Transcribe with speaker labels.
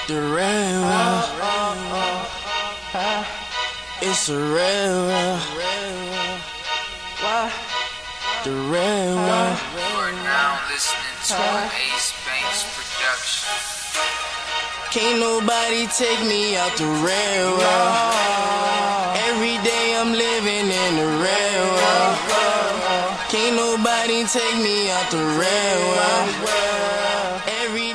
Speaker 1: The railroad, it's a railroad. The railroad.
Speaker 2: You are now listening to an Ace Banks production.
Speaker 1: Can't nobody take me out the railroad. Every day I'm living in the railroad. Can't nobody take me out the railroad. Every